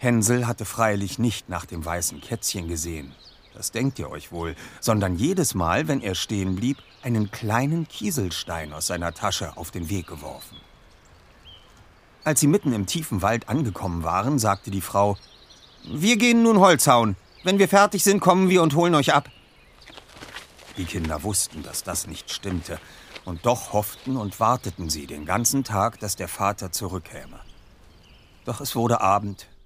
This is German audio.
Hänsel hatte freilich nicht nach dem weißen Kätzchen gesehen, das denkt ihr euch wohl, sondern jedes Mal, wenn er stehen blieb, einen kleinen Kieselstein aus seiner Tasche auf den Weg geworfen. Als sie mitten im tiefen Wald angekommen waren, sagte die Frau: »Wir gehen nun Holz hauen. Wenn wir fertig sind, kommen wir und holen euch ab.« Die Kinder wussten, dass das nicht stimmte, und doch hofften und warteten sie den ganzen Tag, dass der Vater zurückkäme. Doch es wurde Abend